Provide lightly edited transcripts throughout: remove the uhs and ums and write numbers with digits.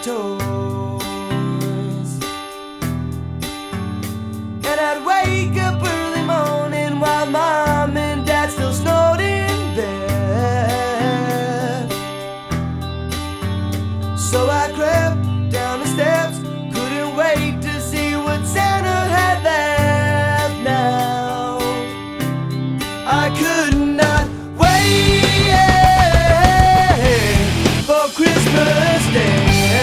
toys. And I'd wake up early morning while Mom and Dad still snored in bed. So I crept down the steps, couldn't wait to see what Santa had left now. I could not wait for Christmas Day.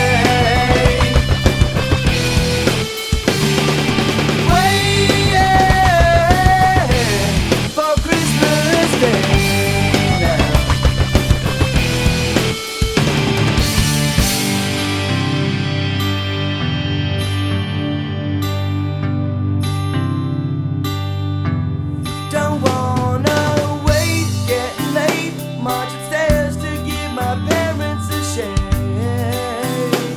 Don't wanna wait, getting late, march upstairs to give my parents a shake.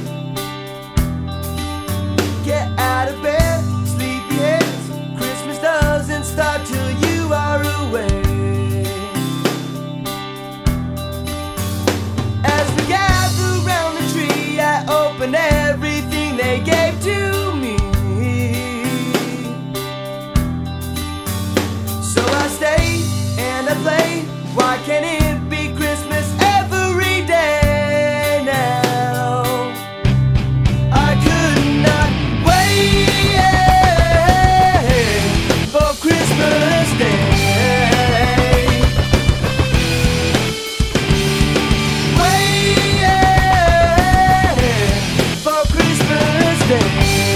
Get out of bed, sleepyheads, Christmas doesn't start till you are awake. As we gather round the tree, I open everything they gave to me. So I stay and I play. Why can't it be Christmas every day now? I could not wait for Christmas Day. Wait for Christmas Day.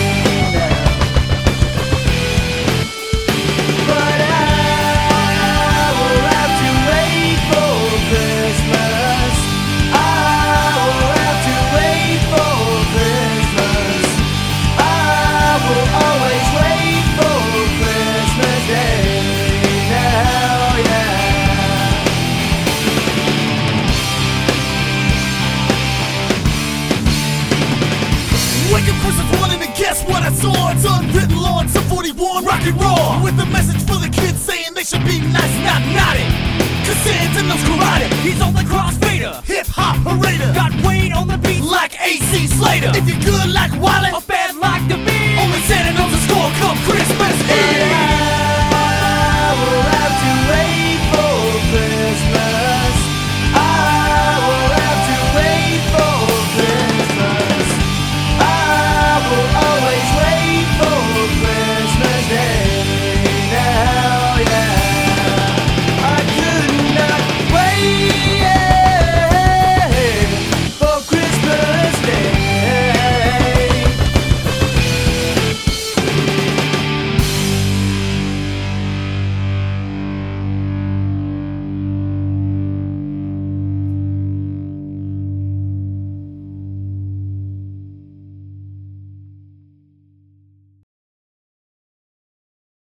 Wake up Christmas morning and guess what I saw? It's unwritten law, it's a 41 rock and roll, with a message for the kids saying they should be nice, not naughty. Cause Santa knows karate, he's on the crossfader, hip hop parader, got weight on the beat like AC Slater. If you're good like Wallet,